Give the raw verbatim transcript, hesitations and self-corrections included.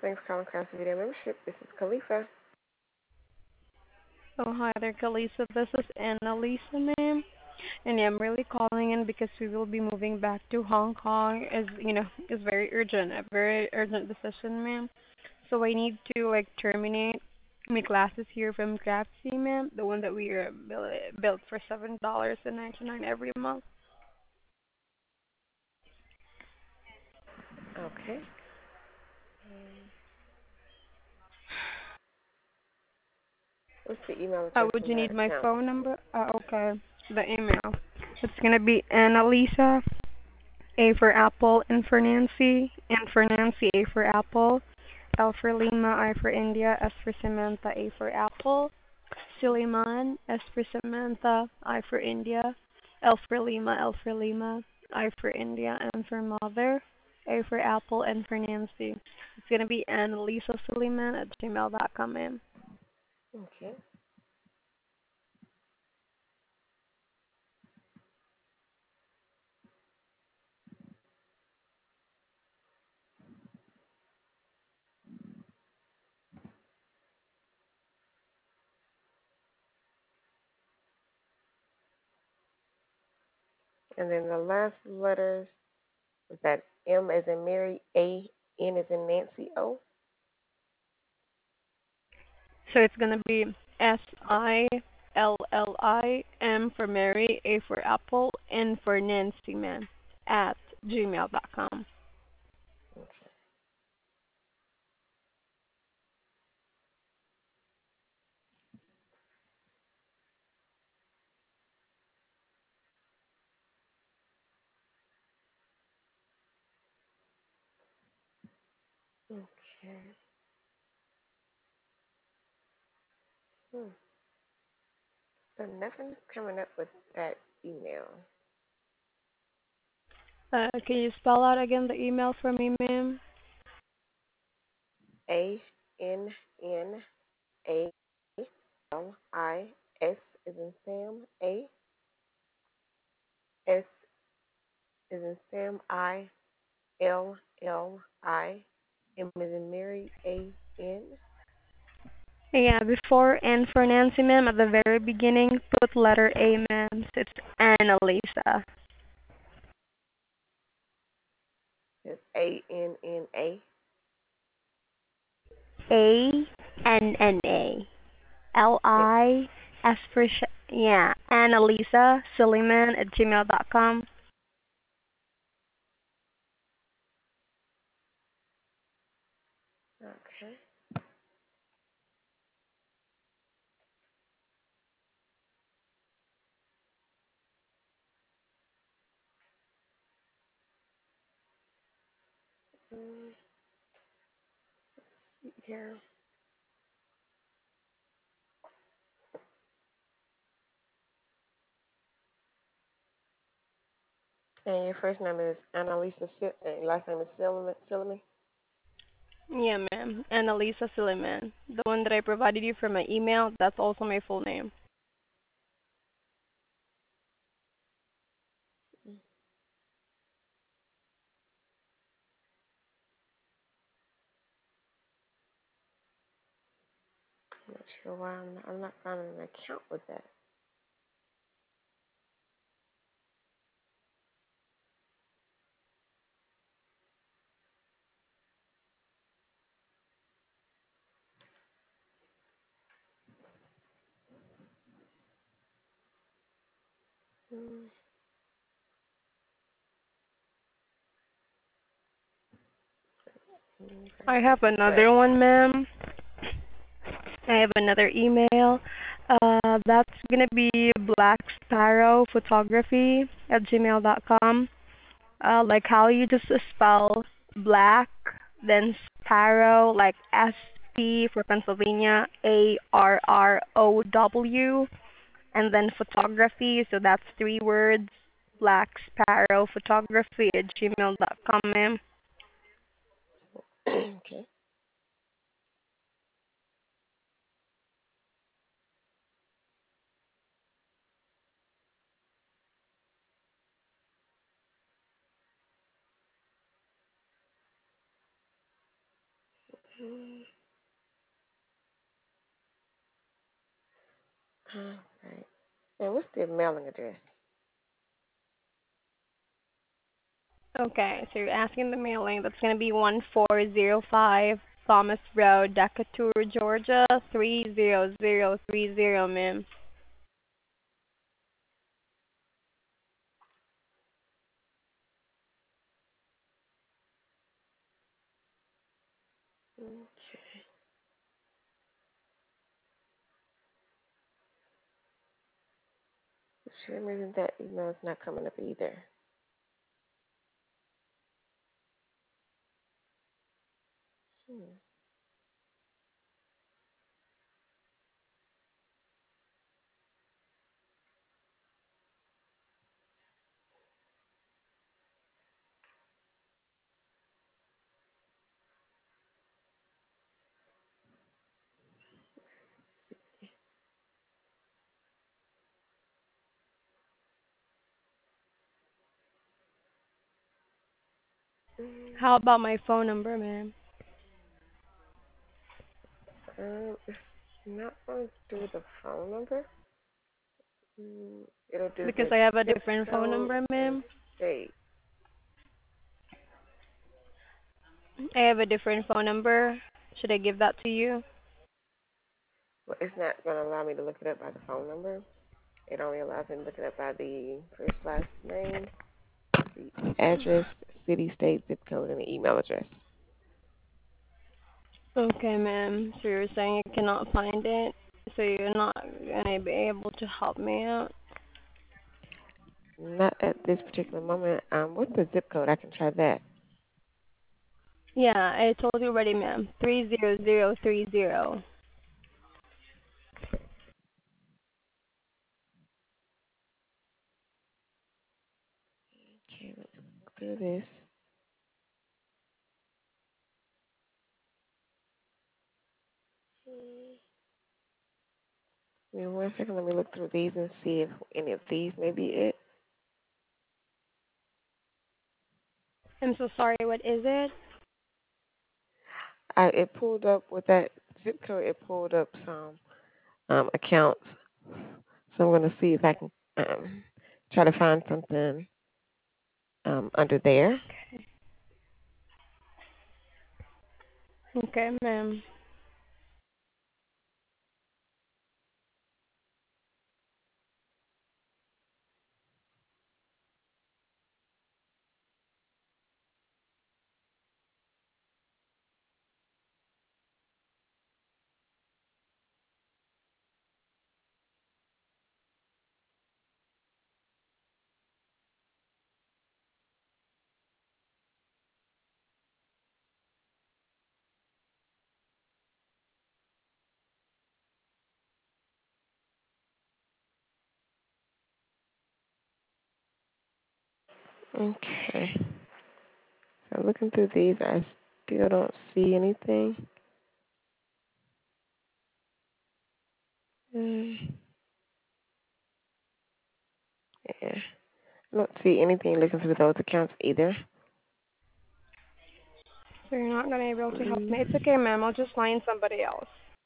Thanks for calling Crafts Video Membership. This is Khalifa. Oh, hi there, Kalisa. This is Annalisa, ma'am. And yeah, I'm really calling in because we will be moving back to Hong Kong. Is you know, is very urgent, a very urgent decision, ma'am. So I need to like terminate my classes here from Craftsy, ma'am. The one that we are built built for seven dollars and ninety nine every month. Okay. What's the email Uh, address would in you the need my account? phone number? Uh, okay, the email. It's gonna be Annalisa, A for Apple, N for Nancy, N for Nancy, A for Apple. L for Lima, I for India, S for Samantha, A for Apple. Suleiman, S for Samantha, I for India. L for Lima, L for Lima, I for India, M for Mother, A for Apple, N for Nancy. It's gonna be Annalisa Suleiman at gmail dot com, ma'am. Okay. And then the last letters was that M as in Mary, A, N as in Nancy, O. So it's gonna be S I L L I M for Mary, A for Apple, N for Nancy, ma'am, at gmail dot com. Okay. Okay. Hmm. So nothing's coming up with that email. Uh, can you spell out again the email for me, ma'am? A N N A L I S is in Sam, A S is in Sam, I L L I M is in Mary, A N. Yeah, before N for Nancy, ma'am, at the very beginning, put letter A, ma'am. So it's Annalisa. It's A N N A. A N N A. L Yes. I S for sh- yeah, Annalisa Suleiman at gmail dot com. Okay. Mm, here. And your first name is Annalisa, Sil- and your last name is Silliman. Silliman. Yeah, ma'am. Annalisa Suleiman. The one that I provided you for my email, that's also my full name. Mm, I'm not sure why I'm not, I'm not finding an account with that. Mm, I have But another one, ma'am. I have another email. Uh, that's gonna be Black Sparrow Photography at gmail dot com. Uh, like how you just spell black, then sparrow, like S P for Pennsylvania, A R R O W, and then photography. So that's three words. Black Sparrow Photography at gmail dot com, ma'am. okay. Mm, all right. And what's the mailing address? Okay, so you're asking the mailing. That's gonna be one four zero five Thomas Road, Decatur, Georgia three zero zero three zero, ma'am. Okay. For some reason that email is not coming up either. Hmm. How about my phone number, ma'am? Um, it's not going through the phone number. Mm, it'll do Because the I have a zip different phone code number, and ma'am. state. I have a different phone number. Should I give that to you? Well, it's not going to allow me to look it up by the phone number. It only allows me to look it up by the first last name, the address, city, state, zip code, and the email address. Okay, ma'am. So you're saying you cannot find it, so you're not gonna be able to help me out? Not at this particular moment. Um, what's the zip code? I can try that. Yeah, I told you already, ma'am. Three zero zero three zero. Okay, let's go through this. Give me one second. Let me look through these and see if any of these may be it. I'm so sorry. What is it? I it pulled up with that zip code. It pulled up some um, accounts. So I'm going to see if I can um, try to find something um, under there. Okay, ma'am. Okay. So looking through these, I still don't see anything. Mm, yeah. I don't see anything looking through those accounts either. So you're not gonna be able to help me. It's Mm, okay, ma'am. I'll just find somebody else.